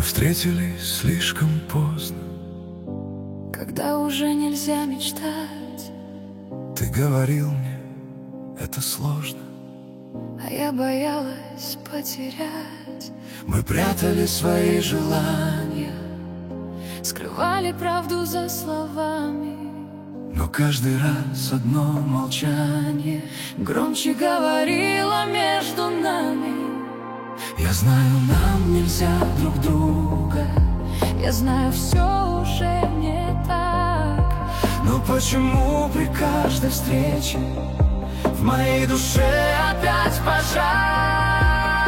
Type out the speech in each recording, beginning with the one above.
встретились слишком поздно, когда уже нельзя мечтать. ты говорил мне, это сложно, А я боялась потерять. мы прятали свои желания, скрывали правду за словами, но каждый раз одно молчание громче говорила между нами. Я знаю, нам нельзя друг друга, Я знаю, все уже не так. но почему при каждой встрече в моей душе опять пожар?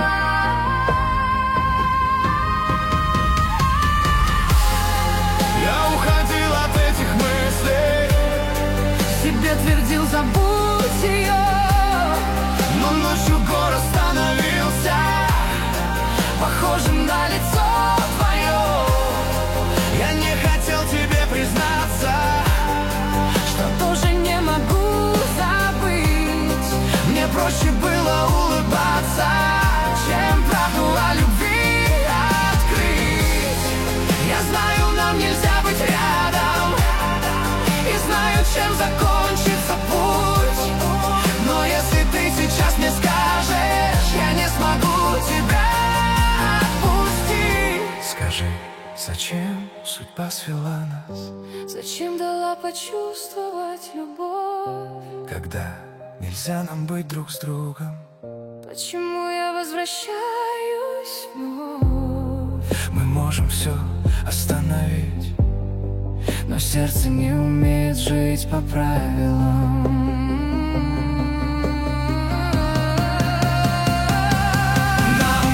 Я уходил от этих мыслей, Себе твердил, забудь ее, но ночью город становился похожим на лицо твое. Я не хотел тебе признаться, Что тоже не могу забыть. мне проще было улыбаться, чем правду о любви открыть. Я знаю, нам нельзя быть рядом, и знаю, чем закончится путь, но если ты сейчас мне скажешь, я не смогу тебя отпустить. Скажи, зачем судьба свела нас, Зачем дала почувствовать любовь? когда нельзя нам быть друг с другом? Почему я возвращаюсь вновь? Мы можем все остановить, Но сердце не умеет жить по правилам. нам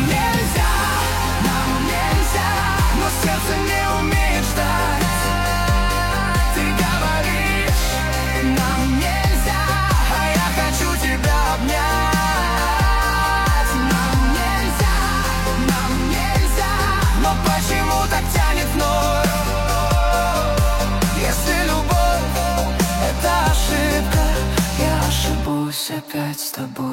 нельзя, но сердце не умеет ждать. Ты говоришь, нам нельзя, а я хочу тебя обнять. Нам нельзя, но почему так тянет вновь? Если любовь — это ошибка, Я ошибусь опять с тобой.